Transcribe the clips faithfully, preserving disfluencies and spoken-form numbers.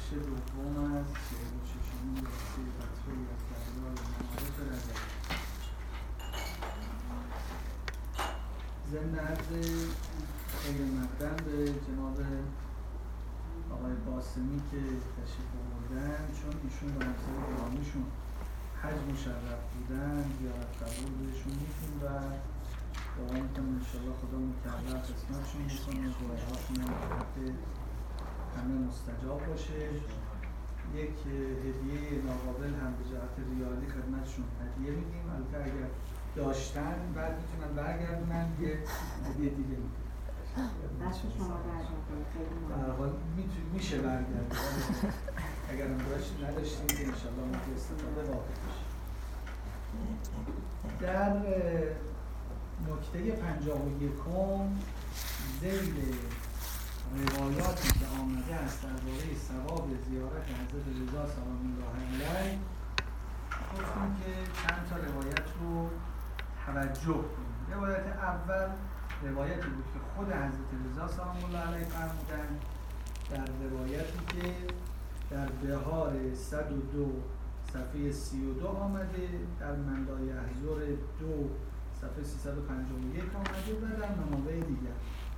بخش دوم از چهل و ششمین درسی فتوی از دریای معارف رضوی. ضمن عرض خیر مقدم به جناب آقای قاسمی که تشریف آوردن، چون ایشون به همسر گرامیشون حج مشرف بودن، زیارت قبول بهشون میتون و دعا میکنم انشاءالله خدا مکرر قسمتشون بکنه، دعاهاشون هم همه مستجاب باشه. یک هدیه ناقابل هم به جهت ریالی خدمتشون هدیه میدیم، البته اگر داشتن بعد میتونن برگردونن یه هدیه دیگه میدیم. دست شما برگردونن به هر حال میشه برگردونن، اگر هم داشت نداشتیم که انشاءالله میتونی استفاده واقع بشه. در نکته پنجاه و یکم ذیل روایاتی که آمده است درباره ثواب زیارت حضرت رضا سلام الله علیه گفتیم که چند تا روایت رو توجه کنیم. روایت اول روایتی بود که خود حضرت رضا سلام الله علیه فرمودن در روایتی که در بهار صد و دو صفحه سی و دو آمده، در مندای احزار دو صفحه سیصد و پنجاه و یک آمده و در منابع دیگر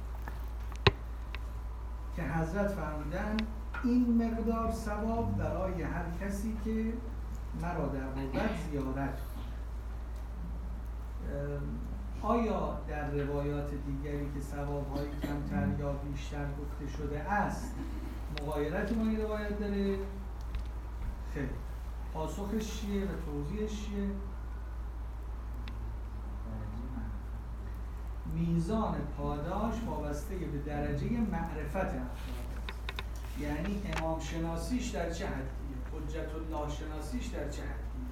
که حضرت فرمودن این مقدار ثواب برای هر کسی که مرا در غربت زیارت کنه. آیا در روایات دیگری که ثواب‌های کمتر یا بیشتر گفته شده است مغایرتی با این روایت داره؟ خیلی. پاسخش چیه و توضیحش چیه؟ میزان پاداش وابسته به درجه معرفت افراد، یعنی امام شناسیش در چه حدیه، حجت الله شناسیش در چه حدیه،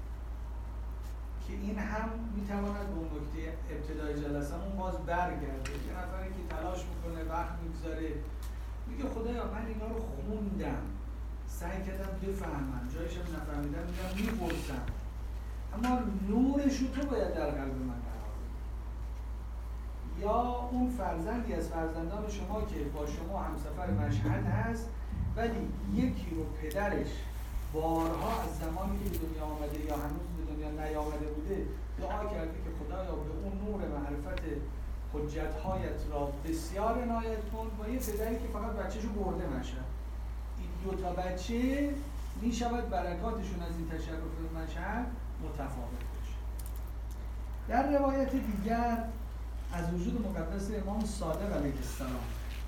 که این هم میتواند به اون نکته ابتدای جلسمون باز برگرده. یه نفری که تلاش میکنه وقت میگذاره میگه خدایا من اینا رو خوندم، سعی کردم بفهمم، جایشم نفهمیدم میگم میپرسم، اما نورشو تو باید در قلب من قرار بدی. یا اون فرزندی از فرزندان شما که با شما همسفر مشهد هست ولی یکی رو پدرش بارها از زمانی که به دنیا آمده یا هنوز به دنیا نیامده بوده دعا کرده که خدایا به اون نور معرفت حجت‌هایت را بسیار عنایت کن، با یه پدری که فقط بچه‌شو برده مشهد. این دو تا بچه می شود برکاتشون از این تشرف مشهد متفاوت باشه. در روایت دیگر از وجود مقدس امام صادق علیه السلام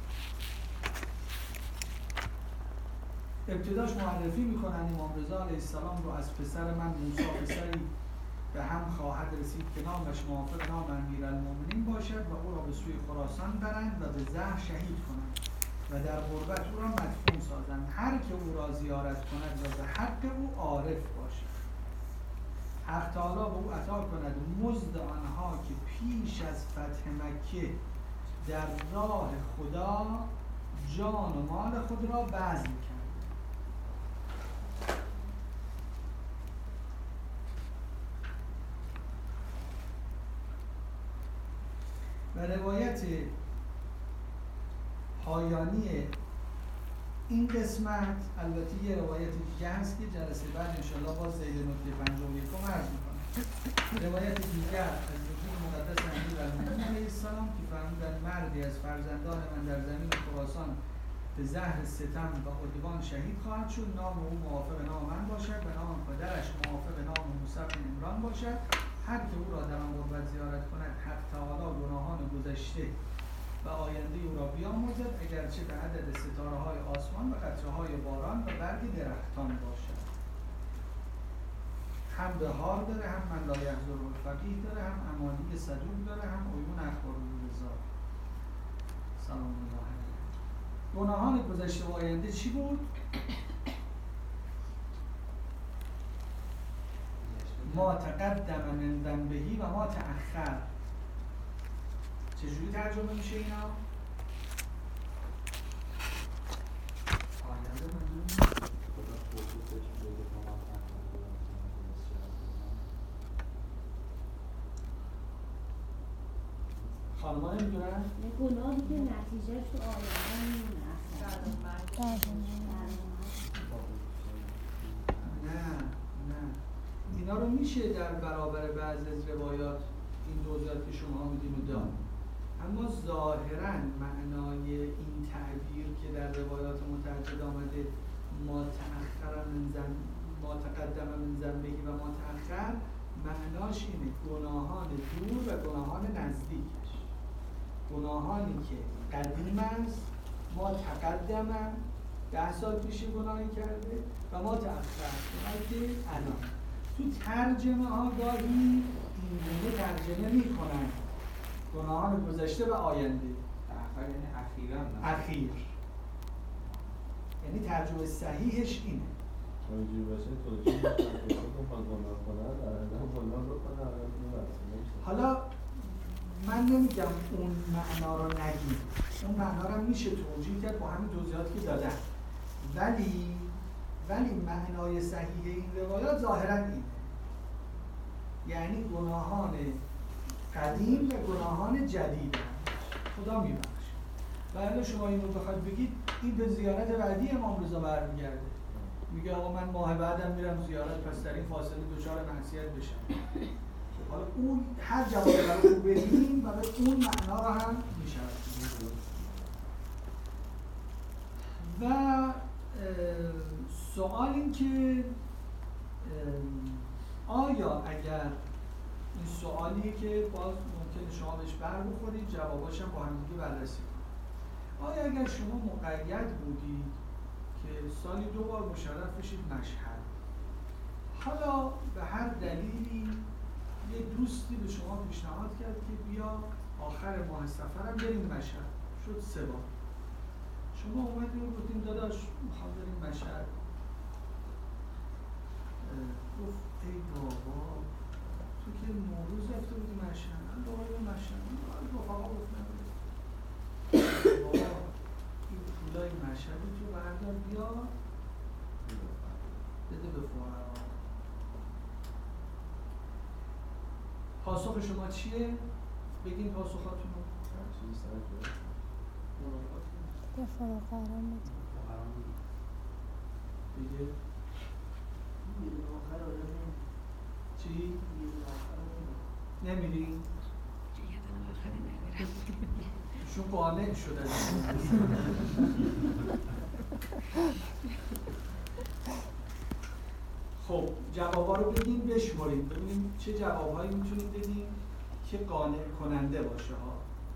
ابتداش معرفی میکنن امام رضا علیه السلام رو از پسر من موسی پسری به هم خواهد رسید که نامش موافق نام امیرالمومنین باشد و او را به سوی خراسان برند و به زهر شهید کنند و در غربت او را مدفون سازند. هر که او را زیارت کند و به حق او عارف باشد، حق تعالی به او عطا کند مزد آنها که پیش از فتح مکه در راه خدا جان و مال خود را بذل کرد. و روایت پایانی این قسمت البته یه روایت دیگه هست که جلسه بعد انشاءالله باز زیر نکته پنجاه و یکم عرض میکنم. روایت دیگر از وجود مقدس امیرالمومنین علیه السلام که فرمودن مردی از فرزندان من در زمین خراسان به زهر ستم و عدوان شهید خواهد شد، نام او موافق نام من باشد و نام پدرش موافق نام موسی بن عمران باشد. هر که او را در آن غربت زیارت کند حق تعالی گناهان گذشته و آینده او را بیامرزد، اگرچه به عدد ستاره های آسمان و قطره های باران و برگ درختان باشد. هم بهار داره، هم من لا یحضر الفقیه داره، هم امانی صدوق داره، هم عیون اخبار رضا سلام الله علیه. گناهان گذشته و آینده چی بود؟ ما تقدم من ذنبه و ما تأخر. چجوری ترجمه میشه اینا؟ آینده منظور خانمان نمیدونن؟ گناهی که نتیجهش تو آینده میمونه. نه نه اینا رو میشه در برابر بعضی از روایات این دوزات که شما میدین رو داد، اما ظاهراً معنای این تعبیر که در روایات متعدد آمده ما تأخر من زن ما تقدم من ذنبه و ما تأخر، معناش اینه گناهان دور و گناهان نزدیکش. گناهانی که قدیم است، ما تقدم ده سال پیش گناهی کرده و ما تأخر گناهی که الان. تو ترجمه ها گاهی این گونه ترجمه می کنن گناهان گذشته و آینده. تأخر یعنی اخیراً نه؟ اخیر. یعنی ترجمه صحیحش اینه. اونجوری باشه توجیه میکنه که گناه کنن در ادام گناه بکنن. حالا من نمیگم اون معنا رو نگیم، اون معنا رو میشه توجیه کرد با همین توضیحاتی که دادن، ولی ولی معنای صحیح این روایات ظاهراً اینه، یعنی گناهان قدیم و گناهان جدید خدا میبخشه. و اگه شما اینو بخواید بگید این به زیارت بعدی امام رضا برمیگرده، میگه آقا من ماه بعدم میرم زیارت، پس در این فاصله دچار معصیت بشم. حالا اون هر جوابی رو خوب بدیم و به اون معنا رو هم میشود. و سوال این که آیا اگر این سوالیه که باز ممکنه شما بهش بر بخورید، جواباش هم با هم دیگه بررسی کنید. آیا اگر شما مقید بودید که سالی دو بار مشرف بشید مشهد، حالا به هر دلیلی یه دوستی به شما پیشنهاد کرد که بیا آخر ماه سفرم بریم مشهد، شد سه بار. شما اومدید و گفتیم داداش میخوام بریم مشهد. گفت ای بابا تو که نوروز رفته بودی مشهد، من دوباره به مشهد رفقا گفتم بابا این پولای مشهدی تو بردار بیا بده به فقرا. پاسخ شما چیه؟ بگین پاسخاتون رو. چیزی سر جوه؟ به فقرا دیگه؟ چی؟ نمیری؟ شون قانع شده. خب جوابا رو بگیم بشماریم ببینیم چه جوابهایی میتونیم بدیم که قانع کننده باشه ها.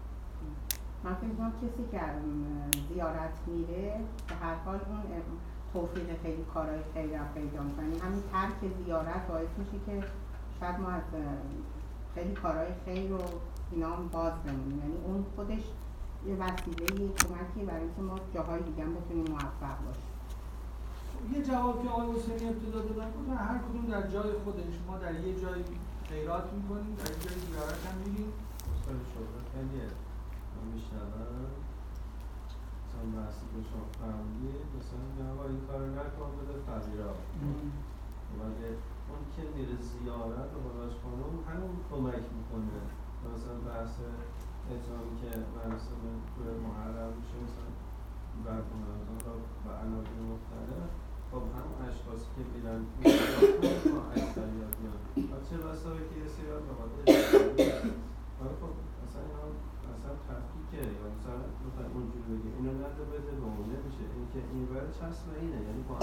من فکر می‌کنم کسی که زیارت میره به هر حال اون توفیق خیلی کارهای خیر رو پیدا می‌کنه، یعنی همین ترک زیارت باعث میشه که شاید ما از خیلی کارهای خیر رو اینا هم باز بمونیم، یعنی اون خودش یه وسیله یه کمکی برای اینکه ما جاهای دیگه هم بتونیم موفق باشیم. یه جواب که آقای حسینی ابتدا دادن بود، هر کدوم در جای خودش، ما در یه جای خیرات میکنیم، در یه جای زیارت هم میریم. اصلا شغل خیلیه من میشنم مثلا بحثی که شما فرمودید، مثلا میگه آقا این کار نکن بده فقیرها. ولی اون که میره زیارت و بالاش کنه اون همون کمک میکنه. مثلا بحث اتهامی که مراسم توی محرم میشه مثلا برگزار رو و عناوین مختلف، خب هم اشخاصی که میرن ما اکثریت میان و چه بسایی که یه سریات به خاطر ولی خب اصلا اینا اصلا تفکیکه یا مثلا مثلا اونجوری بگیم اینو نده بده به اون نمیشه، این که این برای چسب اینه، یعنی با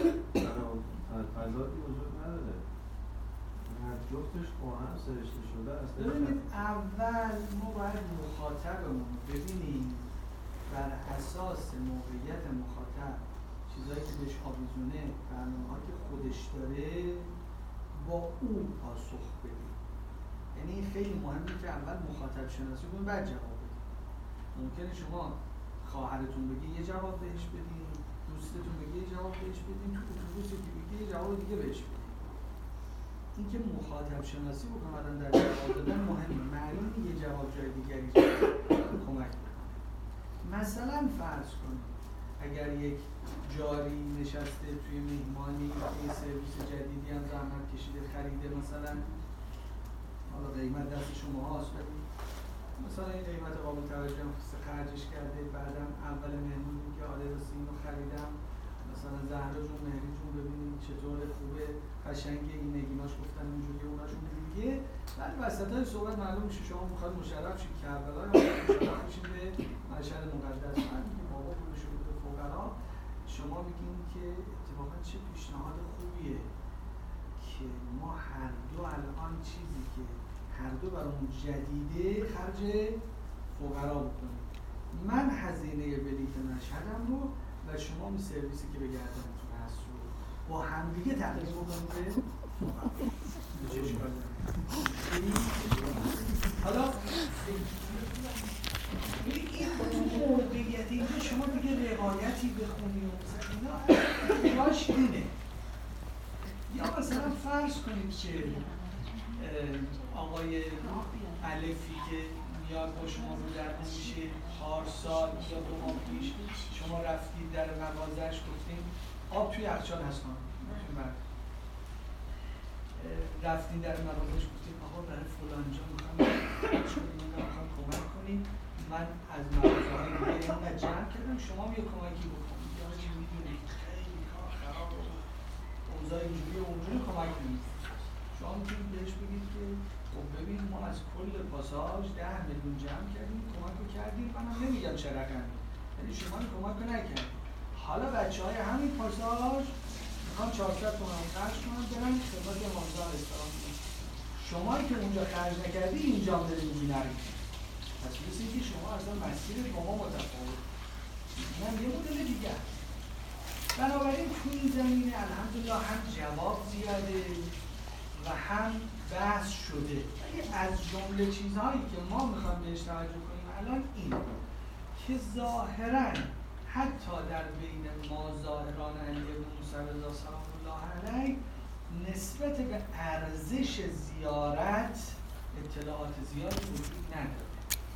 هم تضادی وجود نداره، هر جفتش با هم سرشته شده است. ببینید اول ما باید مخاطبمون ببینیم بر اساس موقعیت مخاطب، چیزایی که بهش آویزونه، برنامه‌ها که خودش داره با اون پاسخ بدیم. یعنی خیلی مهمه که اول مخاطب شناسی کنیم بعد جواب بدیم. ممکنه شما خواهرتون بگی یه جواب بهش بدین، دوستتون بگی یه جواب بهش بدین، تو اتوبوسی که بگی یه جواب دیگه بهش بدین. اینکه مخاطب شناسی بکنن در جواب دادن مهمه. معلومه یه جواب جای دیگری کمک بکنه. مثلا فرض کنید اگر یک جاری نشسته توی مهمانی یه سرویس جدیدی هم زحمت کشیده خریده، مثلا حالا قیمت دست شما هاست مثلا این قیمت قابل توجه هم خرجش کرده، بعدم اول مهمونی که مدرسه اینو خریدم، مثلا زهرا جون مهری جون ببینید چطور خوبه قشنگه، این نگیناش گفتن اینجوریه اوناشون دیگه. بعد وسطای صحبت معلوم میشه شما میخواد مشرف شید کربلا یا مشرف شید به مشهد مقدس. بعد میگه بابا پول شده به فقرا. شما بگین که اتفاقا چه پیشنهاد خوبیه که ما هر دو الان چیزی که هر دو برامون جدیده خرج فقرا بکنیم. من هزینه بلیت مشهدم رو و شما می سرویسی که به گردنتون هست رو با همدیگه تقدیم بکنیم به فقرا. حالا این موقعیت اینجا شما دیگه روایتی بخونی و اینا راش اینه. یا مثلا فرض کنیم که آقای الفی که میاد با شما رو در میشه پارسال یا دو ماه پیش شما رفتید در مغازه‌اش گفتیم آب توی یخچال هست کن رفتید در مغازه‌اش گفتیم آقا برای فلان جا میخوام میخوام کمک کنیم، من از مغازه‌های دیگه اینقدر جمع کردم شما یه کمکی بکنید. یا چی میدونید خیلی کار خراب اوضاع اینجوری و اونجوری کمک کنید. شما میتونید بهش بگید که خب ببین ما از کل پاساژ ده میلیون جمع کردیم کمک رو کردیم، منم نمیگم چه رقمی، یعنی شما این کمک رو نکردید. حالا بچه های همین پاساژ میخوان چهارصد تومن خرج کنن برن خدمت امامزاده رستوران کنن. شمایی که اونجا خرج نکردی اینجا هم دارید اینجوری نرید. پس مثل اینکه شما اصلا مسیر با ما متفاوت. این هم یه مدل دیگه. بنابراین تو این زمینه الحمدلله هم جواب زیاده و هم بحث شده. از جمله چیزهایی که ما میخوایم بهش توجه کنیم الان این که ظاهراً حتی در بین ما ظاهران علی بن موسی رضا سلام الله علیه نسبت به ارزش زیارت اطلاعات زیادی وجود نداره.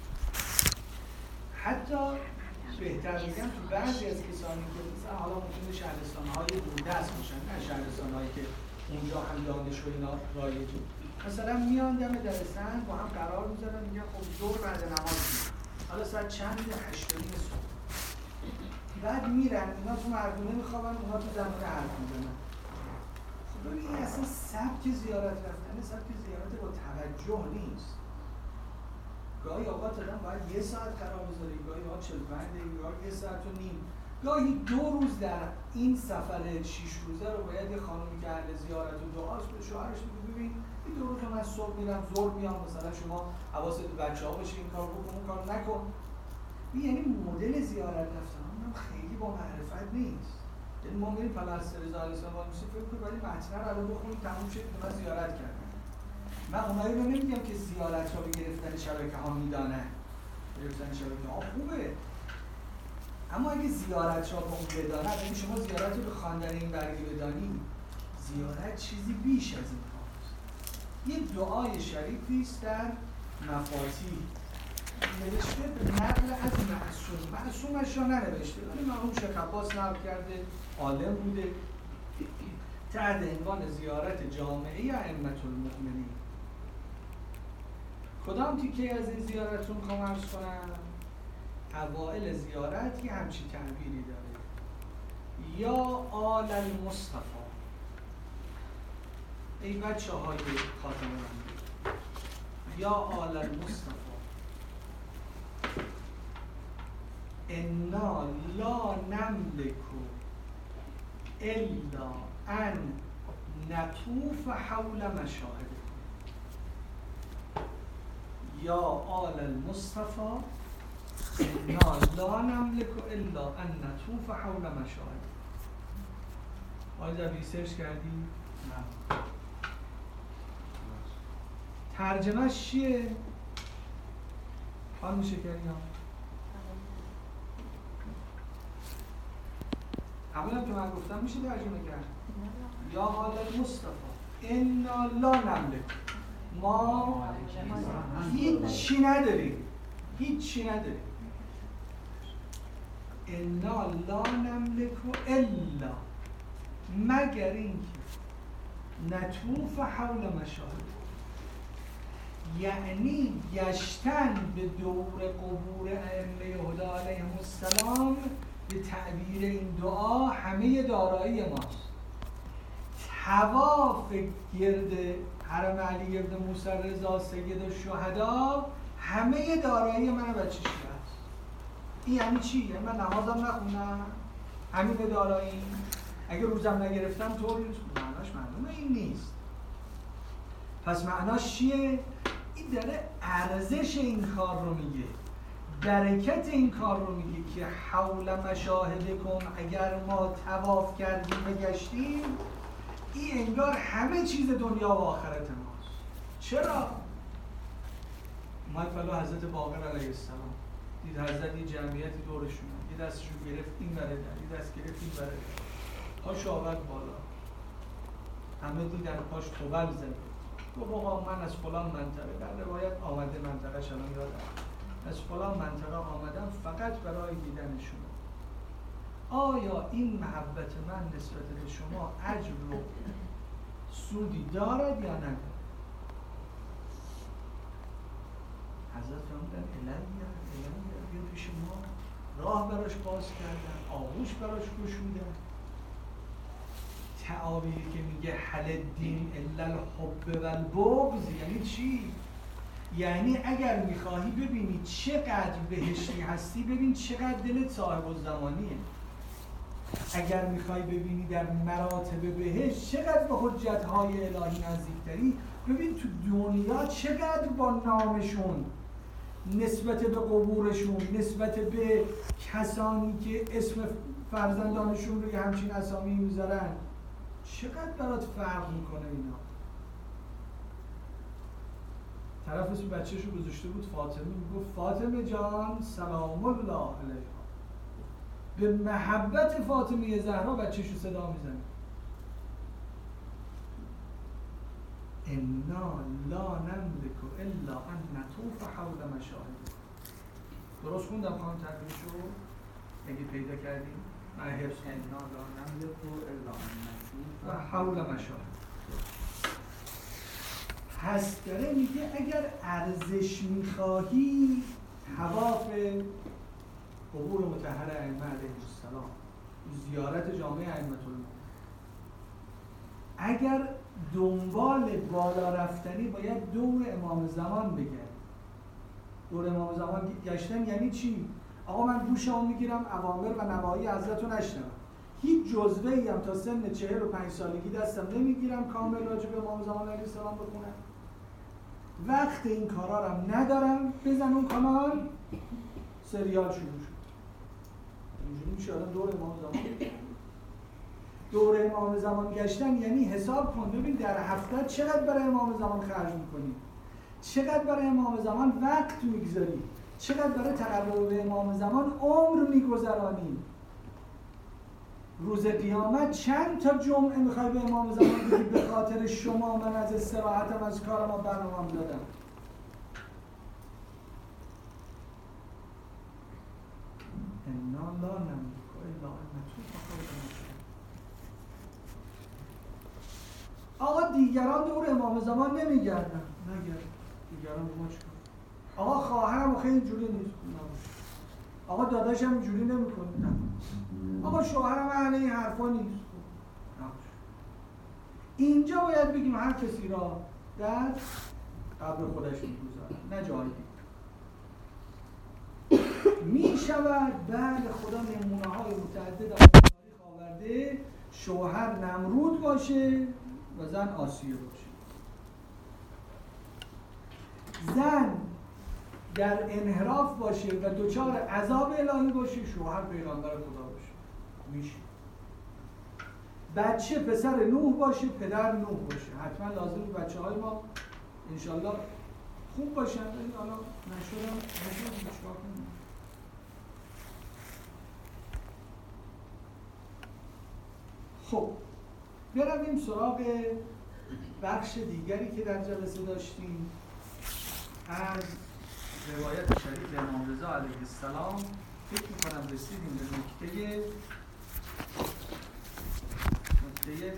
حتی بهتر میگم تو بعضی از کسانی که مثلا حالا ممکنه شهرستان‌های دوردست باشن، نه شهرستان‌هایی که اونجا هم دانش و اینا رایجه، مثلا میان دم درستن با هم قرار میذارن میگن خب ظهر بعد نماز میگن حالا ساعت چند هشت و نیم صبح، بعد میرن اینا تو مردونه میخوابن اونا تو زمونه حرف میزنن. خب ببین این اصلا سبک زیارت رفتن سبک زیارت با توجه نیست. گاهی اوقات آدم باید یه ساعت قرار بذاره، گاهی اوقات چهل و پنج دقیقه، گاهی یه ساعت و نیم، گاهی دو روز در این سفر شش روزه رو باید یه خانومی که اهل زیارت و دعاست به شوهرش بگه ببین این دو روز من صبح میرم ظهر میام، مثلا شما حواست به بچه‌ها باشه این کارو بکن اون کارو نکن. این یعنی مدل زیارت رفتن هم خیلی با معرفت نیست. یعنی ما میریم پلاسر رضا علیه السلام واسه فکر کنیم ولی متن رو الان بخونیم تموم شد که من زیارت کردم. من اونایی رو نمیگم که زیارت رو به گرفتن شبکه ها میدانن. گرفتن شبکه ها خوبه. اما اگه زیارت را به اون بدانه، اگه شما زیارت رو به خواندن این برگی بدانی، زیارت چیزی بیش از این هاست. یه دعای شریفی است در مفاتیح نوشته به نقل از معصوم، معصومش را ننوشته ولی مرحوم شیخ عباس نقل کرده، عالم بوده، تحت عنوان زیارت جامعه ائمة المؤمنین. کدام تیکه از این زیارت رو میخوام عرض کنم؟ اوائل زیارت یه همچین تعبیری داره، یا آل المصطفی، ای بچه های خاتم الانبیا، یا آل المصطفی انا لا نملك الا ان نطوف حول مشاهدکم. یا آل المصطفى انا لا نملك الا ان نطوف حول مشاهدکم. آیا ریسرچ کردی؟ نه. ترجمهش چیه؟ خانم شکریان همونم که من گفتم میشه ترجمه کرد. یا آل المصطفى انا لا نملک، ما هیچی نداریم، هیچی نداریم. انا لا نملک الا، مگر اینکه نطوف حول مشاهد، یعنی گشتن به دور قبور ائمه هدی علیهم السلام به تعبیر این دعا همه دارایی ماست. طواف گرد حرم علی گرد موسی رضا سید الشهدا همه دارایی من و چشم است. این یعنی چی؟ یعنی من نمازم نخونم همین دارایی؟ اگه روزم نگرفتم طور نیست. معناش معلومه این نیست. پس معناش چیه؟ این داره ارزش این کار رو میگه، برکت این کار رو میگه که حول مشاهده کن اگر ما طواف کردیم و گشتیم این انگار همه چیز دنیا و آخرت ماست. چرا؟ اومد فلا حضرت باقر علیه السلام دید حضرت یه جمعیتی دورشون، یه دستشون گرفت این بره در، یه دست گرفت این بره در، پاش آورد بالا، همه دیدن پاش توبل زد. گفت آقا من از فلان منطقه، در روایت آمده منطقه شلان یادم، از فلان منطقه آمدم فقط برای دیدن شما. آیا این محبت من نسبت به شما اجر و سودی دارد یا ندارد؟ حضرت فرمودن الیه الیه بیا پیش ما. راه براش باز کردن، آغوش براش گشودن. تعابیری که میگه حل الدین الا الحب و البغض یعنی چی؟ یعنی اگر میخواهی ببینی چقدر بهشتی هستی ببین چقدر دلت صاحب الزمانیه. اگر میخوای ببینی در مراتب بهشت چقدر به حجتهای الهی نزدیکتری ببین تو دنیا چقدر با نامشون نسبت به قبورشون، نسبت به کسانی که اسم فرزندانشون روی همچین اسامی میذارن چقدر برات فرق میکنه اینا. طرف اسم بچه‌شو گذاشته بود فاطمه، میگفت فاطمه جان سلام الله علیها. به محبت فاطمه زهرا بچه‌شو صدا میزنه. انا لا نملك الا ان نطوف حول مشاهد. درست خوندم خانم ترجمه‌شو؟ اگه پیدا کردیم من حفظ انا لا نملك الا ان نطوف حول مشاهد. پس داره میگه اگر ارزش میخواهی طواف قبور مطهر ائمه علیهم السلام، زیارت جامع ائمة الله، اگر دنبال بالا رفتنی باید دور امام زمان بگردی. دور امام زمان گشتن یعنی چی؟ آقا من گوشمو میگیرم اوامر و نواهی حضرت رو نشنوم، هیچ جزوه‌ای هم تا سن چهل و پنج سالگی دستم نمیگیرم کامل راجع به امام زمان علیه السلام بخونم، وقت این کارا رو ندارم. بزن اون کانال سریال شروع شد. اینجوری میشه آدم دور امام زمان. دور امام زمان گشتن یعنی حساب کن ببین در هفته چقدر برای امام زمان خرج میکنی، چقدر برای امام زمان وقت میگذاری، چقدر برای تقرب به امام زمان عمر میگذرانی. روز قیامت چند تا جمعه میخوای به امام زمان بگی به خاطر شما من از استراحتم از کارم برنامه‌ام دادم. انا لا نملك الا ان نطوف حول مشاهد. آقا دیگران دور امام زمان نمیگردن، نگرد دیگران به ما چیکار؟ آقا خواهرم خیلی اینجوری نیست، آقا داداشم اینجوری نمیکنه، نه. آقا شوهرم اهل این حرفا نیست. اینجا باید بگیم هر کسی را در قبر خودش میگذارد، نه جایی می شود. بله خدا نمونه های متعدد از تاریخ آورده، شوهر نمرود باشه و زن آسیه باشه، زن در انحراف باشه و دچار عذاب الهی باشه، شوهر پیغمبر خدا باشه. میشه. بچه پسر نوح باشه، پدر نوح باشه. حتما لازمه بچه های ما انشالله خوب باشن. حالا نشدم نشدم چیکار کنیم؟ خب برویم سراغ بخش دیگری که در جلسه داشتیم از روایت شریف امام رضا علیه السلام. فکر می‌کنم رسیدیم به نکته نکته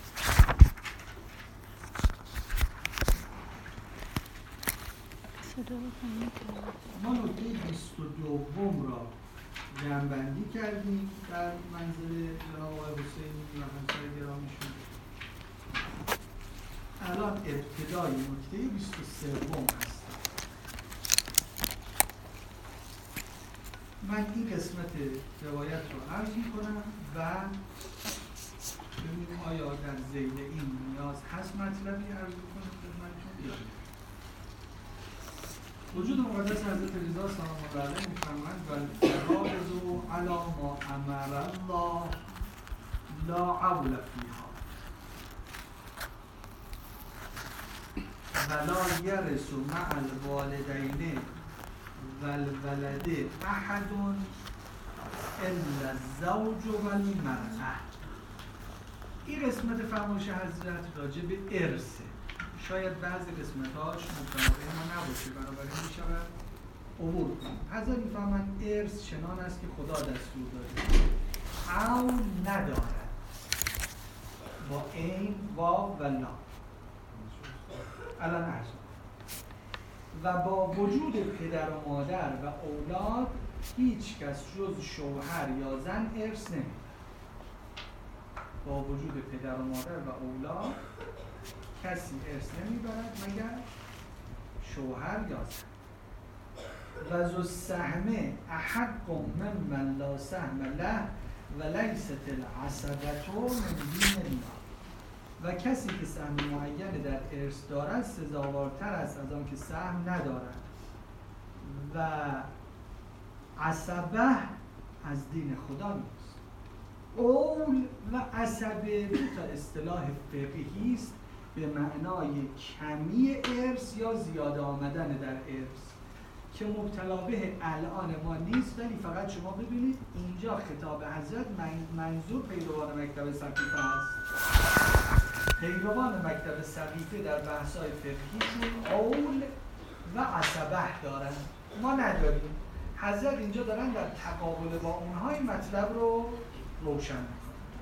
صدا ما نکته بیست و دوم را جمع‌بندی کردیم در منزل جناب آقای حسینی و همسر گرامیشون. الان ابتدای نکته بیست و سوم هست. من این قسمت روایت رو عرض می‌کنم و ببینیم آیا در ذیل این نیاز هست مطلبی عرض کنم خدمتتون یا نه. وجود مقدس حضرت رضا سلام الله علیه می‌فرمایند والفرائض علی ما امر الله لا عول فیها ولا یرث مع الوالدین والولد احد الا الزوج والمرأة. این قسمت فرمایش حضرت راجع به ارثه. شاید بعضی قسمتاش متناقض ما نباشه، بنابراین میشود عبور کنیم. حضرت میفهمند ارث چنان است که خدا دستور داده او ندارد با این واو و لا. الان عرض و با وجود پدر و مادر و اولاد هیچ کس جز شوهر یا زن ارث نمیبرد. با وجود پدر و مادر و اولاد کسی ارث نمیبرد مگر شوهر یا زن. و ذو السهم احق ممن لا سهم له و لیست العصبة من دین الله. و کسی که سهم معین در ارث دارد سزاوارتر است از آن که سهم ندارد و عصبه از دین خدا نیست. اول و عصبه دو تا اصطلاح فقهی است به معنای کمی ارث یا زیاده آمدن در ارث که مبتلا به الان ما نیست، ولی فقط شما ببینید اینجا خطاب حضرت منظور پیروان مکتب سقیفه است. پیروان مکتب سقیفه در بحث‌های فقهیشون اول و عصبه دارن، ما نداریم. حضرت اینجا دارن در تقابل با اونها این مطلب رو روشن میکنن.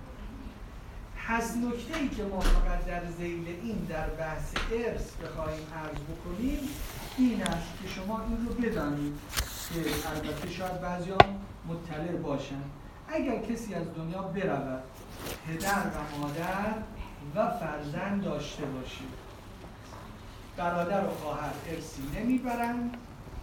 پس نکته‌ای که ما فقط در ذیل این در بحث ارث بخوایم عرض بکنیم این است که شما این رو بدانید که البته شاید بعضی‌ها مطلع باشن. اگر کسی از دنیا برود پدر و مادر و فرزند داشته باشید، برادر و خواهر ارثی نمیبرند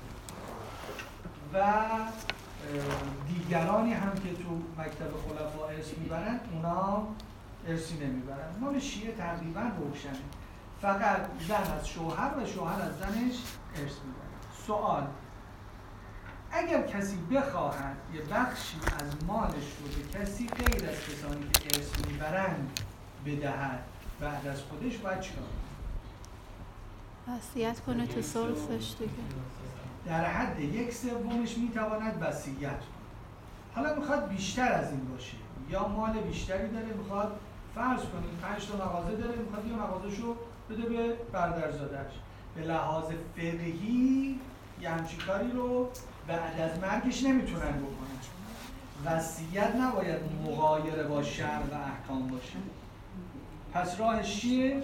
و دیگرانی هم که تو مکتب خلفا ارث میبرند اونا ارثی نمیبرند. مال شیعه تقریبا روشنه، فقط زن از شوهر و شوهر از زنش ارث میبرند. سوال: اگر کسی بخواهد یه بخشی از مالش رو به کسی غیر از کسانی که ارث میبرند بدهد بعد از خودش باید چیکار کنه؟ وصیت کنه تو ثلثش دیگه. در حد یک سومش میتواند وصیت کنه. حالا میخواد بیشتر از این باشه یا مال بیشتری داره، میخواد فرض کنیم پنج تا مغازه داره، میخواد یه مغازه‌شو بده به برادرزاده‌اش. به لحاظ فقهی یه همچین کاری رو بعد از مرگش نمیتونن بکنن. وصیت نباید مغایر با شرع و احکام باشه. پس راهش چیه؟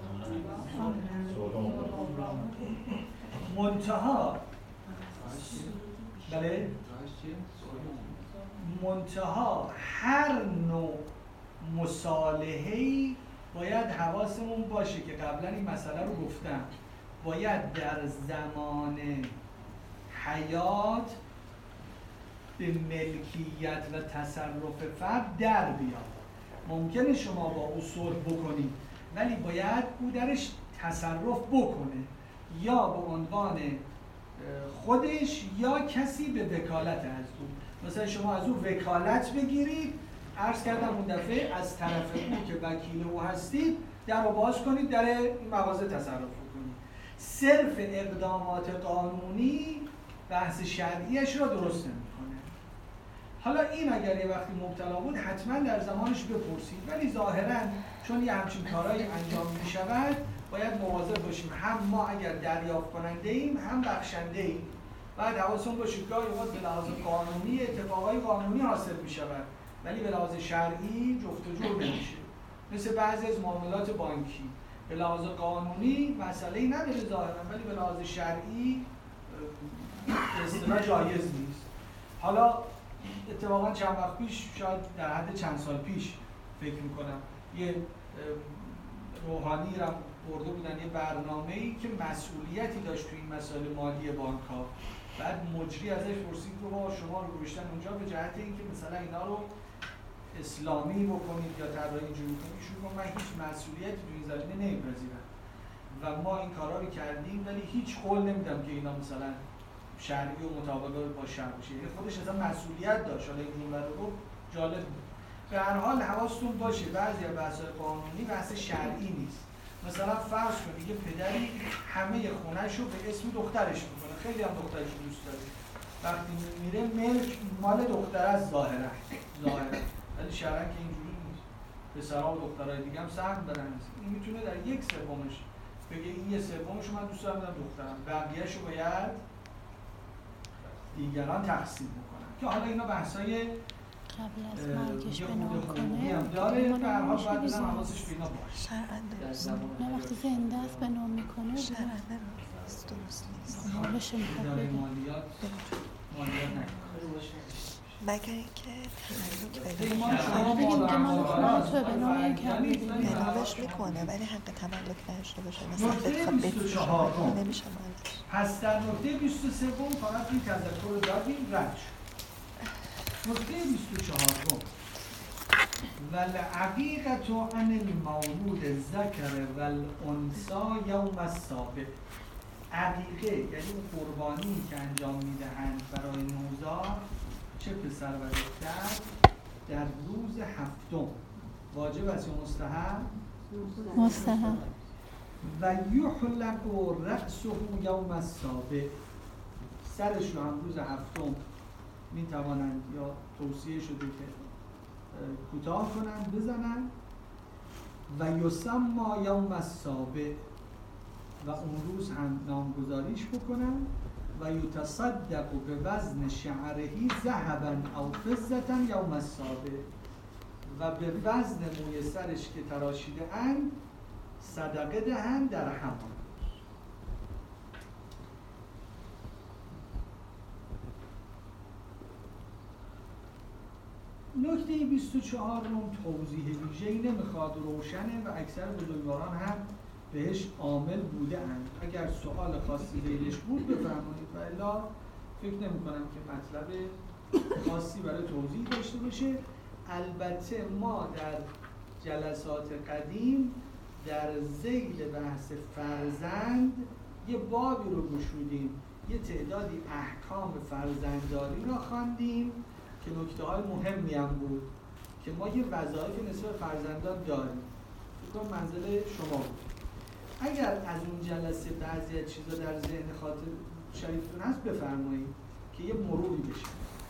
منتها بله؟ منتها هر نوع مصالحه‌ای باید حواسمون باشه که قبلا این مسئله رو گفتم، باید در زمان حیات به ملکیت و تصرف فرد در بیاد. ممکنه شما با او صلح بکنید ولی باید او درش تصرف بکنه، یا به عنوان خودش یا کسی به وکالت از او. مثلا شما از او وکالت بگیرید، عرض کردم اون دفعه از طرف او که وکیل او هستید در رو باز کنید، در این مغازه تصرف کنید. صرف اقدامات قانونی بحث شرعیش را درست نمی‌کنه. حالا این اگر یه وقتی مبتلا بود حتما در زمانش بپرسید، ولی ظاهراً چون یه همچین کارهایی انجام می‌شود باید مواظب باشیم، هم ما اگر دریافت کننده ایم هم بخشنده ایم. بعد حواسمون باشه که گاهی اوقات به لحاظ قانونی اتفاقای قانونی حاصل می‌شود ولی به لحاظ شرعی جفت و جور نمیشه. مثل بعضی از معاملات بانکی به لحاظ قانونی مسئله‌ای نداره ظاهراً ولی به لحاظ شرعی اصطلاح جایز نیست. حالا اتفاقا چند وقت پیش، شاید در حد چند سال پیش فکر میکنم، یه روحانی را برده بودن یه برنامه‌ای که مسئولیتی داشت تو این مسائل مالی بانک‌ها. بعد مجری ازش پرسید که با شما رو گذاشتن اونجا به جهت اینکه مثلا اینا رو اسلامی بکنید یا طراحی اینجوری کنید. ایشون گفت من هیچ مسئولیتی تو این زمینه نمی‌پذیرم و ما این کارا رو کردیم ولی هیچ قول نمیدم که اینا مثلا شرعی و مطابق با شرع باشه. یعنی خودش اصلا مسئولیت داشت. حالا این جمله رو گفت جالب بود. به هر حال حواستون باشه بعضی از بحث‌های قانونی بحث شرعی نیست. مثلا فرض کنید یه پدری همه خونه‌شو به اسم دخترش میکنه، خیلی هم دخترش دوست داره، وقتی میره ملک مال دختر است ظاهرا ظاهرا ولی شرعاً که اینجوری نیست. پسرها و دخترای دیگه هم سهم دارن. این میتونه در یک سومش بگه این یه سومش من دوست دارم بدم دخترم، بقیه‌شو باید دیگران تقسیم بکنن. که حالا اینا بحثای قبل از مرگش بنا کنه هم داره، به هر حال باید بزن حواسش به اینا باشه. شرعاً درست نه وقتی زنده است بنا میکنه شرعاً درست درست نیست. حالش میخواد اداره بگه مالیات مالیات نکنه. مگر اینکه تملک پیمان بده شما بگیم که مال مادران خونه تو بنا این کردی بنابش میکنه ولی حق تملک نداشته باشه. مثلا نکته بخواد بیست و چهار بفروشه نمیشه مالش. پس در نکته بیست و سه فقط این تذکر رو دادیم رد شد. نکته بیست و چهار والعقیقة عن المولود الذکر والانثی یوم السابع. عقیقه یعنی قربانی که انجام میدهند برای نوزاد چه پسر و دختر در روز هفتم واجب است یا مستحب؟ مستحب. و یحلق رأسه یوم السابع. سرش رو هم روز هفتم می توانند یا توصیه شده که کوتاه کنند بزنند. و یسمى یوم السابع و اون روز هم نامگذاریش بکنند. و یتصدق به وزن شعرهی ذهبا او فضة یوم السابع و به وزن موی سرش که تراشیده اند صدقه دهند در همان. نکته بیست و چهار توضیح ویژه‌ای نمیخواد، روشنه و اکثر بزرگواران هم بهش عامل بوده اند. اگر سوال خاصی ذیلش بود بفرمایید و الا فکر نمی کنم که مطلب خاصی برای توضیح داشته باشه. البته ما در جلسات قدیم در ذیل بحث فرزند یه بابی رو گشودیم، یه تعدادی احکام فرزندداری را خواندیم که نکته‌های مهمی هم بود که ما یه وظایف نسبت به فرزندان داریم. فکر کنم منزل شما بود. اگر از اون جلسه بعضی از چیزا در ذهن خاطر شریفتون هست بفرمایید که یه مروری بشه.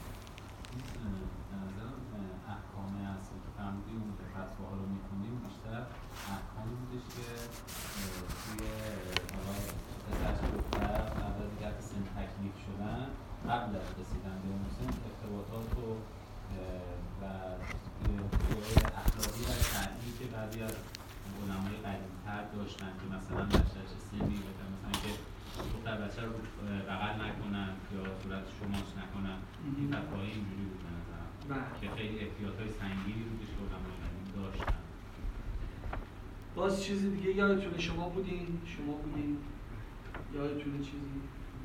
احکام اصلی که فهمیدیم اون که فتواها رو می‌خونیم بیشتر احکامی بودش که توی حالا پسر دختر قبل از اینکه سن تکلیف شدن قبل از رسیدن به اون سن ارتباطات و و اخلاقی و شرعی که بعضی از علمای قدیم‌تر داشتن که مثلا بچه‌ش سنی بودن، مثلا که دختر بچه رو بغل نکنن یا صورت شماش نکنن، این فتواهای اینجوری بود به نظرم که خیلی احتیاطهای سنگینی رو که علمای قدیم داشتن. باز چیز دیگه یادتونه شما بودین؟ شما بودین؟ یادتونه چیزی؟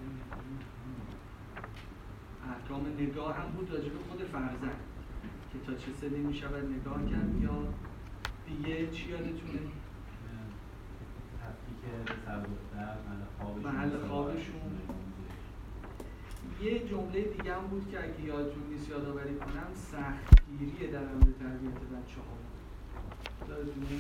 احکام نگاه هم بود راجع به خود فرزند که تا چه سنی میشود نگاه کرد یا دیگه چی یادتونه؟ تفکیک پسر دختر محل خوابشون. یه جمله دیگه هم بود که اگه یادتون نیست یادآوری کنم، سختگیری در مورد تربیت بچه‌ها بود. یادتونه؟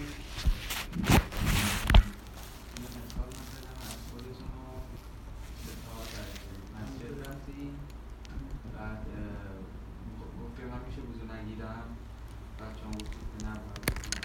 مثال مثلا از خودتون رو به تا مسجد رفتیم بعد گفتیم من میشه وضو نگیرم بچه هم گفتیم که نباید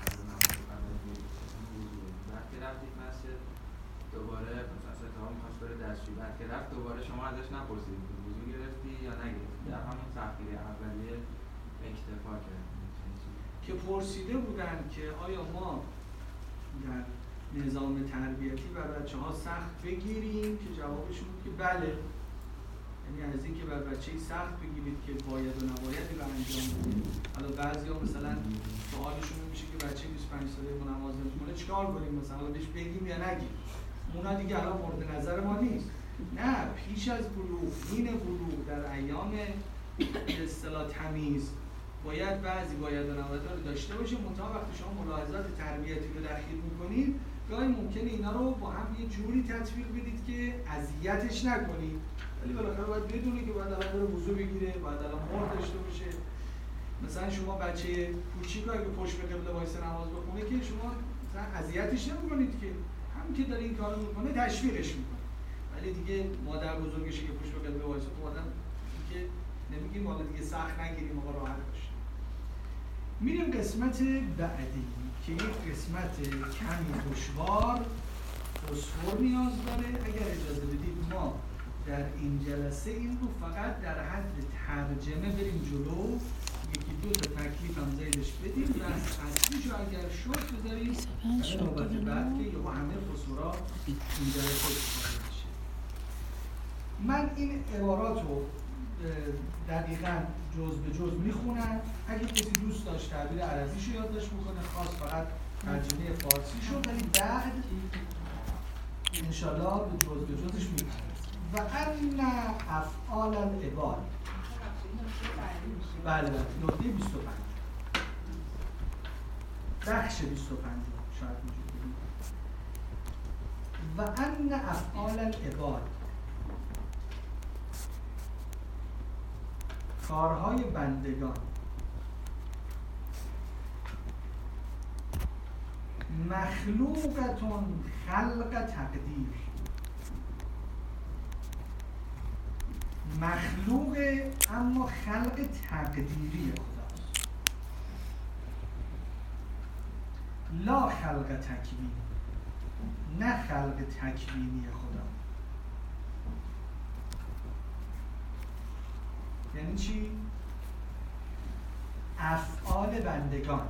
وقتی رفتید مسجد دوباره مثلا ستها میخواست بره دستشویی، بعد که رفت دوباره شما ازش نپرسید وضو گرفتی یا نگرفتی، در همون تحقیری اولیه اکتفا کردیم که پرسیده بودن که آیا ما در نظام تربیتی بر بچه ها سخت بگیریم که جوابشون بود که بله. یعنی از اینکه بر بچه سخت بگیرید که باید و نبایدی رو انجام بدید. حالا بعضیا مثلا سوالشون میشه که بچه بیست و پنج ساله ما نماز نمیخونه چیکار کنیم، مثلا حالا بهش بگیم یا نگیم. اونا دیگه الان مورد نظر ما نیست. نه، پیش از بلوغ، حین بلوغ، در ایام به اصطلاح تمیز باید بعضی باید و نبایدها رو داشته باشه. منتها وقتی شما ملاحظات تربیتی رو دخیل میکنید گاهی ممکنه اینا رو با هم یه جوری تطبیق بدید که اذیتش نکنید، ولی بالاخره باید بدونه که باید الان بره وضو بگیره، باید الان مهر داشته باشه. مثلا شما بچه کوچیک رو اگه پشت به قبله وایسه نماز بخونه که شما مثلا اذیتش نمی‌کنید که، همین که داره این کارو میکنه تشویقش میکنه. ولی دیگه مادر بزرگشه که پشت به قبله وایسه تو آدم دیگه نمیگیم حالا دیگه سخت نگیریم آقا راحت باشه. میریم قسمت بعدی که یک قسمت کمی دشوار فسفر نیاز داره. اگر اجازه بدید ما در این جلسه این رو فقط در حد ترجمه بریم جلو، یکی دو تا تکلیف هم زیدش بدیم، بس اصلیش رو اگر شد بذاریم برای نوبت بعد که یهو همه فسفرها این جلسه استفاده بشه. من این عبارات رو دقیقاً جز به جز میخونم. اگه کسی دوست داشت تعبیر عربیشو یادداشت بکنه، خاص فقط ترجمه فارسی شد، ولی بعد انشالله به جز به جزش میکنم. و ان افعال العباد، بله بله نکته بیست و پنج بخش بیست و پنج شاید وجود بدید. و ان افعال العباد، کارهای بندگان، مخلوقتون خلق تقدیر، مخلوق اما خلق تقدیری خداست، لا خلق تکوین، نه خلق تکوینی خدا. یعنی چی؟ افعال بندگان،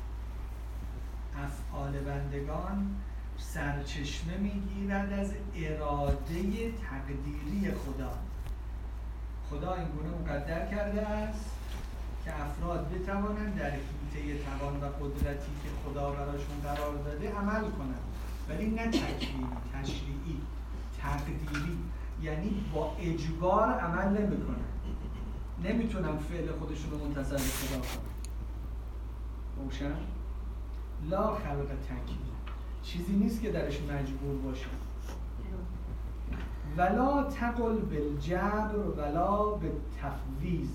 افعال بندگان سرچشمه میگیرد از اراده تقدیری خدا. خدا این گونه مقدر کرده است که افراد بتوانند در حیطه توان و قدرتی که خدا براشون قرار داده عمل کنند، ولی نه تکوینی، تشریعی، تقدیری، یعنی با اجبار عمل نمی‌کنند. نمیتونم فعل خودشون رو منتظر خدا کنم. روشن؟ لا خلق تکوین، چیزی نیست که درش مجبور باشه. ولا تقل بالجبر ولا بالتفویض،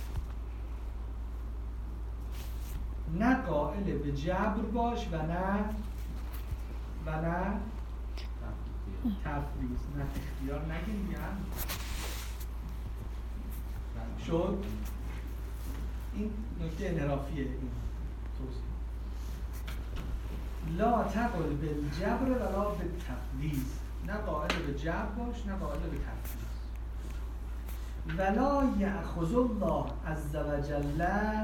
نه قائل به جبر باش و نه و نه تفویض، نه اختیار نگیم یا شد. این نکته انحرافیه. این توضیح لا تقل بالجبر ولا بالتفویض، نه قائل به جبر باش نه قائل به تفویض. ولا یأخذ الله عز وجل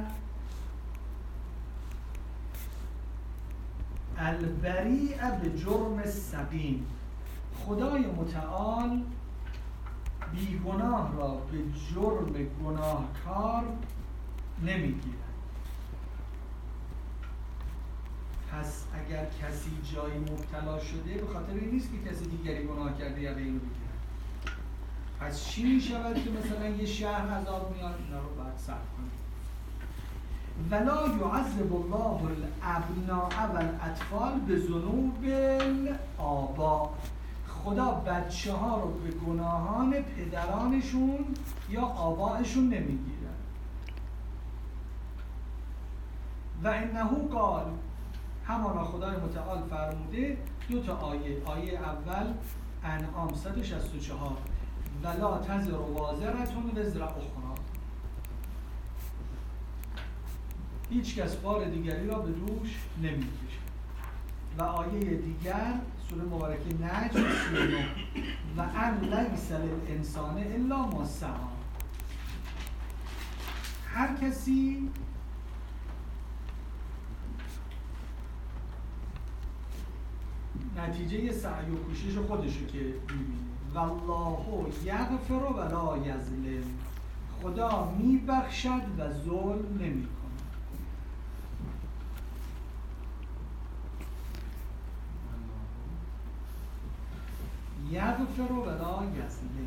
البریء بجرم السقیم، خدای متعال بیگناه را به جرم گناهکار نمیگیرد. پس اگر کسی جایی مبتلا شده به خاطر این نیست که کسی دیگری گناه کرده یا به اینو بگیرد. پس چی می شود که مثلا یه شهر عذاب میاد؟ اینا رو باید صرف کنیم. ولا یعذب الله الابناء والاطفال بذنوب الآباء، خدا بچه ها رو به گناهان پدرانشون یا آبائشون نمیگیرن. و انه قال، همانا خدای متعال فرموده، دو تا آیه، آیه اول انعام صد و شصت و چهار، ولا تزر وازرة وزر اخری، هیچ کس بار دیگری را به دوش نمیکشه. و آیه دیگر سوره مبارکه نجم سی و نه، و ان لیس للانسان الا ما سعی، هر کسی نتیجه سعی و کوشش خودشه که میبینه والله یغفر ولا یظلم، خدا میبخشد و ظلم نمی کند. یغفر ولا یظلم.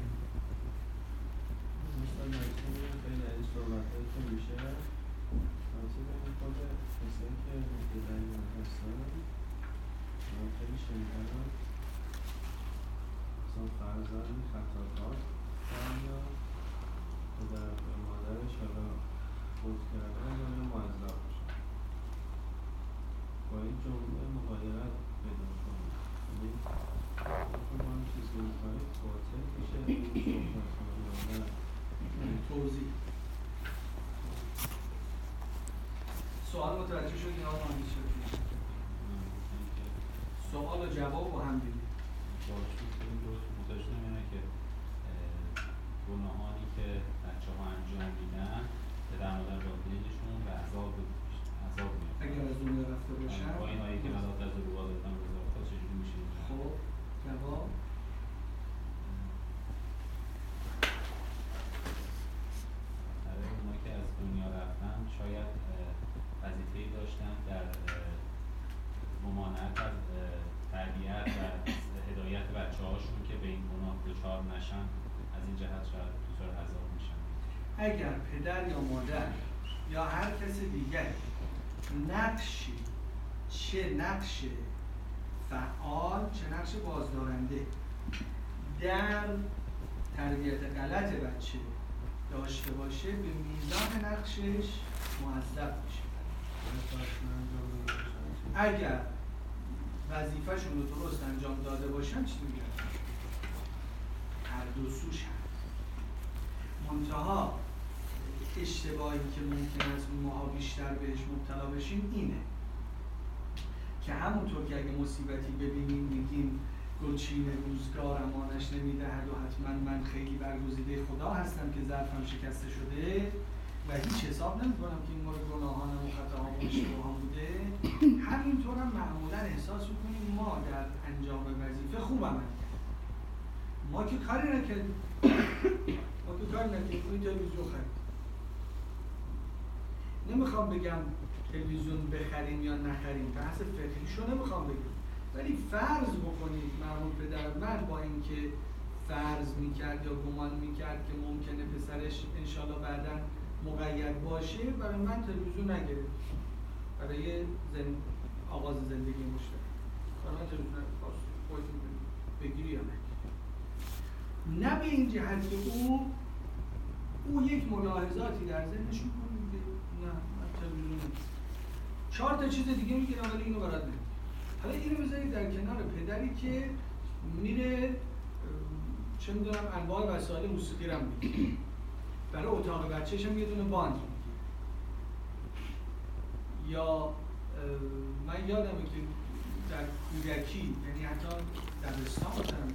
مثلا خیلی از صحبت‌هایی که میشه همچه بین خود کسایی که مبتدعین هستن من خیلی شنیدم مثلا فرزند خطاکار دارن یا پدر و مادرش حالا فوت کردن یا یا معذب باشن، با این جمله مغایرت پیدا کنید. یعنی خب ما هم چیز که می‌کنید باطل میشه این صحبت کنید توضیح. سوال متوجه شدین آقا مهندس شریفی؟ سوال و جواب با هم دیگه. متوجه نمی‌کنه که گناهانی که بچه‌ها انجام میدن پدر مادر را دلشون به عذاب عذاب میاد. اگر از دنیا رفته باشن با این آیه که من از رو وادتن وزارت چجوری میشه؟ خب جواب برای اونایی که از دنیا رفتن شاید وظیفه‌ای داشتن در ممانعت از تربیت و هدایت بچه‌هاشون که به این گناه دچار نشن، از این جهت شاید دچار عذاب میشن. اگر پدر یا مادر یا هر کس دیگری نقشی، چه نقش فعال چه نقش بازدارنده در تربیت غلط بچه داشته باشه، به میزان نقشش معذب میشه. اگر وظیفه‌شون رو درست انجام داده باشن چی میگن؟ هر دو سوش هست. منتها اشتباهی که ممکن است ماها بیشتر بهش مبتلا بشیم اینه که همونطور که اگه مصیبتی ببینیم میگیم گلچین روزگار امانش نمیدهد و حتما من خیلی برگزیده خدا هستم که ظرفم شکسته شده و هیچ حساب نمی‌کنم که این مورد گناهانم و خطاهام و اشتباهام بوده، همینطور هم معمولا احساس می‌کنیم ما در انجام وظیفه خوب عمل کردیم. ما که کاری نکردیم. ما که کاری نکردیم. این تلویزیون خرید. نمیخوام بگم تلویزیون بخریم یا نخریم، بحث فقهیشو نمیخوام بگم، ولی فرض بکنید مرحوم پدر من با اینکه فرض میکرد یا گمان میکرد که ممکنه پسرش انشالله بعداً مقید باشه، برای من تلویزیون نگرفت برای زن... آغاز زندگی مشترک. برای من تلویزیون خودتون بگیری یا نگیری، نه به این جهت که او او یک ملاحظاتی در ذهنش میکنه میگه نه من تلویزیون نگیرم، چهار تا چیز دیگه میگیرم ولی اینو برات نمیگم. حالا اینو بذارید در کنار پدری که میره چه میدونم انواع وسایل موسیقی رو میگیره، برای اتاق بچه‌ش هم یه دونه باند میگیره، یا من یادمه که در کودکی یعنی حتی دبستان بودم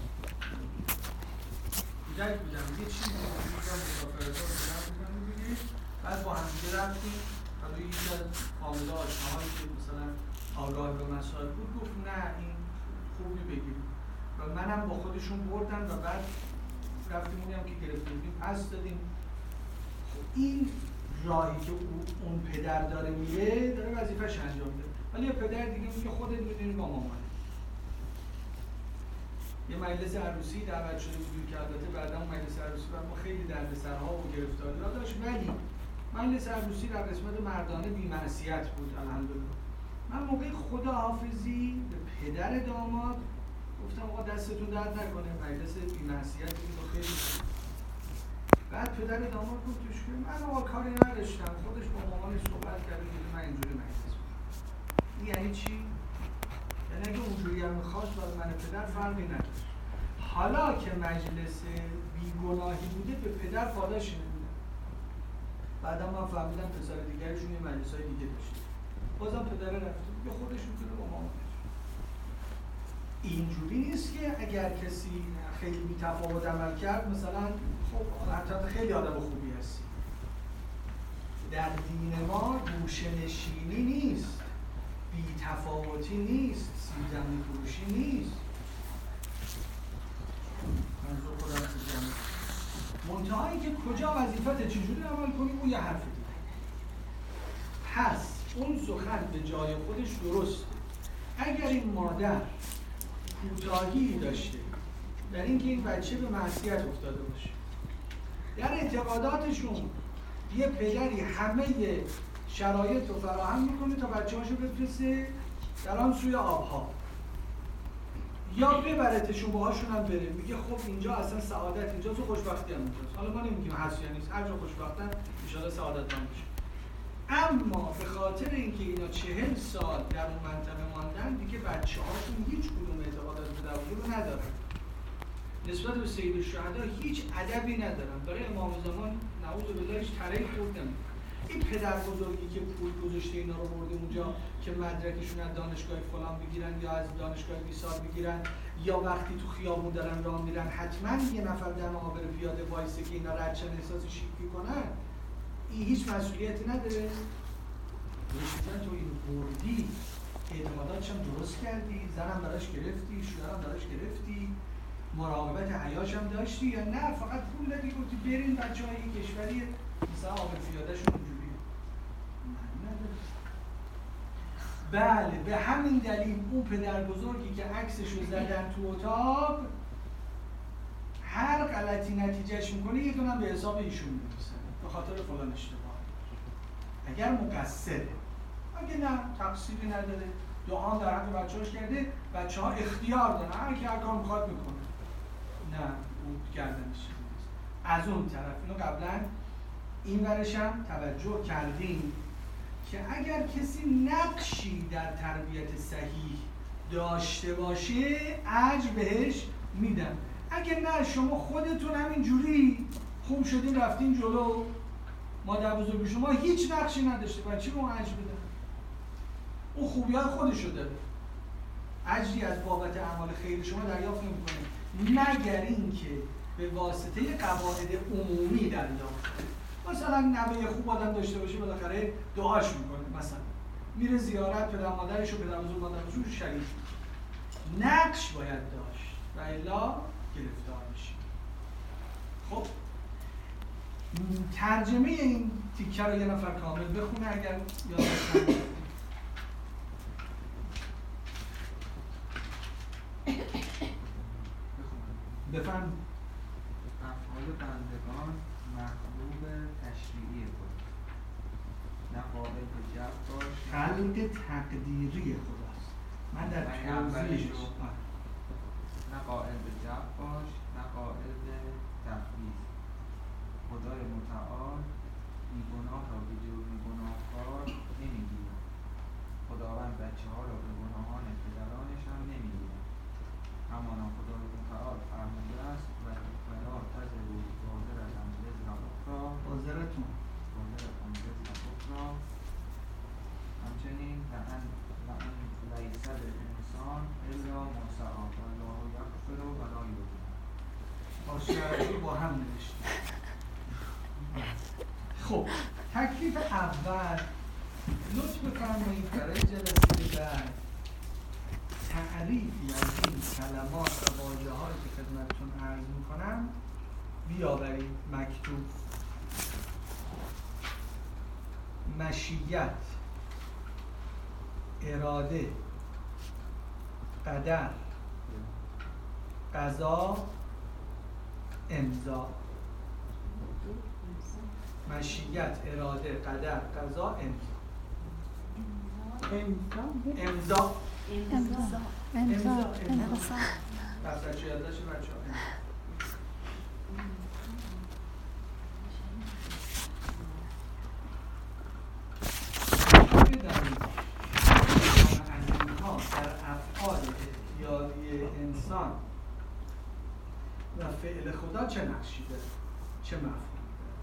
کودک بودم یه چیزی میگم مسافرتا رو بودم دیگه، بعد با هم دیگه رفتیم، حالا یکی از عامل آشناهایی که مثلا آگاه به مسائل بود گفت نه این خوبی بگیریم و منم با خودشون بردن و بعد رفتیم اونی هم که گرفتیم پس دادیم. خب این راهی که اون پدر داره میره داره وظیفه‌اش انجام میده، ولی یه پدر دیگه میگه خودت میدونی با مامانه. یه مجلس عروسی دعوت شده بودیم که البته بعدا اون مجلس عروسی بعد ما خیلی دردسرها و گرفتاری‌ها داشت، ولی مجلس عروسی در قسمت مردانه بی‌معصیت بود الحمدلله. من موقع خداحافظی به پدر داماد گفتم آقا دستتون درد نکنه، مجلس بی‌معصیت بود خیلی. بعد پدر داماد گفت توش که من آقا کاری نداشتم، خودش با مامانش صحبت کرده که من اینجوری مجلس کنم. این یعنی چی؟ یعنی اگه اونجوری هم می‌خواست برای من پدر فرقی نداشت. حالا که مجلس بیگناهی بوده به پدر پاداش نمیدن. بعدا من فهمیدم پسر دیگرشون یه مجلس‌های دیگه داشته. بازم پدر رفته به خودش میتونه با مامانش. اینجوری نیست که اگر کسی خیلی بی‌تفاوت عمل کرد مثلا خب حتی خیلی آدم خوبی هستی. در دین ما گوشه‌نشینی نیست، بی‌تفاوتی نیست، سیب زمینی فروشی نیست. منتهایی که کجا وظیفت چجوری عمل کنی اون یه حرف دیگه. پس اون سخن به جای خودش درسته. اگر این مادر کوتاهی داشته در اینکه این بچه به معصیت افتاده باشه، در اعتقاداتشون یه پدری همه شرایط رو فراهم میکنه تا بچه‌هاشو بفرسته در آن سوی آبها، یا ببرتشون باهاشون هم بره، میگه خب اینجا اصلا سعادت اینجاست و خوشبختی هم اینجاست. حالا ما نمیگیم هست یا نیست، هر جا خوشبختن ان شاءالله سعادتمند بشه. اما به خاطر اینکه اینا چهل سال در اون منطقه ماندن، دیگه بچه‌هاشون هیچ کدوم اعتقادات پدربزرگ رو ندارن. نسبت به سید الشهدا هیچ ادبی ندارن. برای امام زمان نعوذ بالله هیچ طرحی خورد نمی‌کنه. این پدر بزرگی که پول گذاشته اینا رو برده اونجا که مدرکشون از دانشگاه فلان بگیرن یا از دانشگاه بیسار بگیرن، یا وقتی تو خیابون دارن راه میرن حتما یه نفر در مقابل پیاده وایسه که اینا ردشن احساس شیکی کنن، این هیچ مسئولیتی نداره. درسته تو این بردی، اعتماداتش هم درست کردی، زنم براش گرفتی، شوهرم براش گرفتی، مراقبت حیاش هم داشتی، یا نه فقط پول دادی گفتی برین بچه‌های این کشوری مثلا آب پیادهشون اونجوریه؟ بله، به همین دلیل اون پدر بزرگی که عکسش رو زدن تو اتاق هر غلطی نتیجهش میکنه یه دونم به حساب ایشون میرسه به خاطر فلان اشتباه. اگر مقصره، اگه نه تقصیری نداره، دعا در حق بچه‌هاش کرده، بچه‌ها اختیار دارن هر کی هر کار میخواد میکنه، نه اون گردنش. از اون طرف اینو قبلا این ورش هم توجه کردیم که اگر کسی نقشی در تربیت صحیح داشته باشه اجر بهش میدن. اگر نه شما خودتون همین جوری خوب شدین رفتین جلو، مادر بزرگ شما هیچ نقشی نداشته، برای چی به اون اجر بدن؟ اون خوبی‌های خودشو داره، اجری از بابت اعمال خیر شما دریافت نمی‌کنه مگر اینکه به واسطه قواعد عمومی دریافت کنه. مثلا نوه خوب آدم داشته باشه بالاخره دعاش میکنه، مثلا میره زیارت پدر مادرش و پدر بزرگ مادر بزرگ شریک. نقش باید داشت و الا گرفتار میشه. خب ترجمه این تیکه رو یه نفر کامل بخونه اگر یادش نمیاد. بفهم. افعال بندگان مخلوق تشریعی خود، نه قائل به جب باش، خلق تقدیری خداست. من در توضیحش نه قائل به جب باش، نه قائل به تفویض. خدای متعال بیگناه را به جرم گناهکار نمیگیرد. خداوند بچه ها را به گناهان پدرانشان نمیگیرد. همانا خدای متعال فرموده است و ولا تزروا وازرة وزر اخری، وازرتون وازرة وزر اخری. همچنین لأن لأن لیس للانسان الا ما سعی والله یغفر ولا یضلم. آشیاری با هم نوشتیم. خب تکلیف اول لطف بفرمایید برای جلسه بعد تعریفی از این کلمات و واژه‌هایی که خدمتتون عرض می‌کنم بیاورید مکتوب. مشیت، اراده، قدر، قضا، امضا. مشیت، اراده، قدر، قضا، امضا. امضا امضا امضا امضا پس بچه یادداشت بچه ها بدانید از اینها در افعال اختیاری انسان و فعل خدا چه نقشی داره، چه مفهومی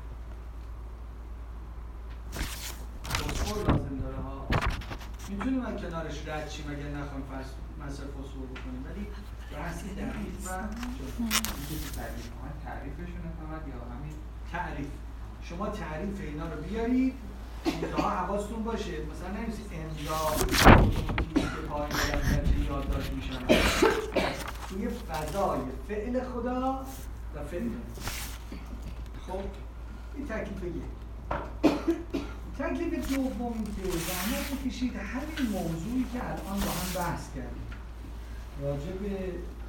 داره. فسفور لازم داره ها، میتونیم از کنارش رد چیم اگر نخوایم مصرف فسفور بکنیم، ولی بحثی دقیق و تعریف ها تعریفشونه فقط یا همین تعریف. شما تعریف اینا رو بیارید منتها حواستون باشه مثلا نمی‌سی امضا که پایین دارن یادداشت میشن، توی فضای فعل خدا و فعل خب این تکلیف یک. تکلیف دوم این که زحمت بکشید همین موضوعی که الان با هم بحث کردیم راجع به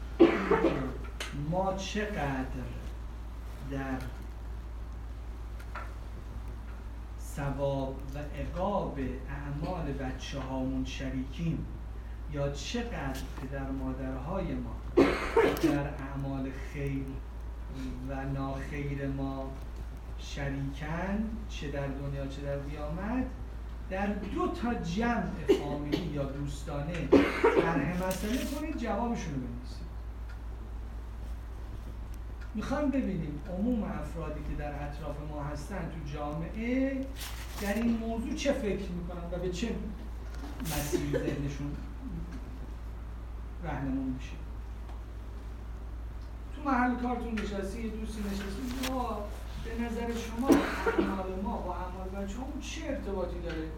ما چقدر در ثواب و عقاب اعمال بچه هامون شریکیم یا چقدر پدر مادرهای ما در اعمال خیر و ناخیر ما شریکن، چه در دنیا چه در قیامت، در دو تا جمع فامیلی یا دوستانه طرح مسئله کنید، جوابشون رو بنویسید. میخوایم ببینیم عموم افرادی که در اطراف ما هستن تو جامعه در این موضوع چه فکر میکنن و به چه مسیری ذهنشون راهنمون میشه. تو محل کارتون نشستی، یه دوستی نشستی، یا به نظر شما اعمال ما با اعمال بچه‌هامون چه ارتباطی داره؟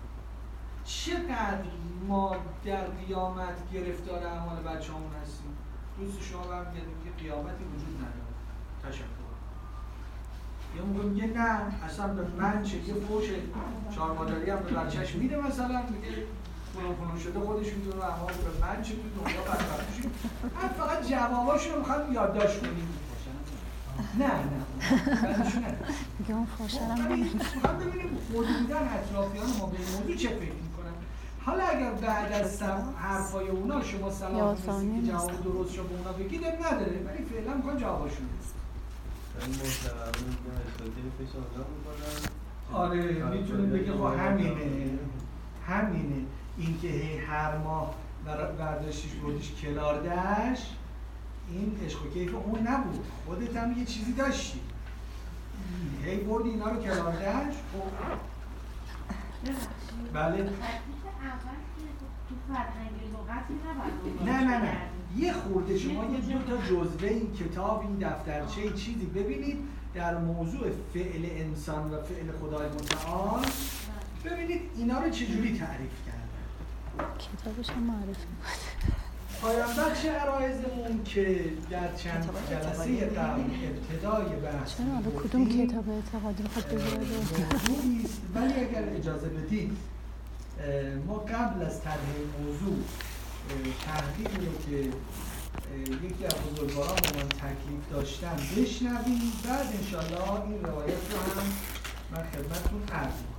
چقدر ما در قیامت گرفتار اعمال بچه‌هامون هستیم؟ دوست شما برمیگرده که قیامتی وجود نداره. تشکر. یا موقع میگه نه اصلا به من چه یه فوش چهار مادری هم به بچه‌ش میده، مثلا میگه فلان فلان شده خودش میدونه اعمال به من چه تو دنیا بدبخت میشیم. من فقط جواباشو رو میخوام یادداشت کنیم. نه نه بعدشون نه میگه اون فوشرم ببینیم میخوام ببینیم حدوداً اطرافیان ما به این موضوع چه فکر میکنن. حالا اگر بعد از حرفای اونا شما سلام میرسید که جواب درست شما اونا بگید نداره، ولی فعلا میخوام جواباشون بدید. این محتوامون میگن اشتاکی فشار میکنن. آره میتونه بگه خب همینه همینه اینکه هی هر ماه برداشتیش بردیش کلاردش، این عشق و کیف اون نبود، خودت هم یه چیزی داشتی هی بردی اینا رو کلاردش. خب بله نه نه نه یه خورده شما یه دو تا جزوه این کتاب، این دفترچه چیزی ببینید در موضوع فعل انسان و فعل خدای متعال، ببینید اینا رو چجوری تعریف کردن. کتابش هم معرفی پایان بخش عرایزمون که در چند جلسه قبل ابتدای بحث چرا حالا کدوم کتاب اعتقادی بخواد بگیره موضوعی است، ولی اگر اجازه بدید ما قبل از طرح موضوع تحقیقی رو که یکی از بزرگوارانمون تکلیف داشتن بشنویم، بعد انشالله این روایت رو هم من خدمتتون عرض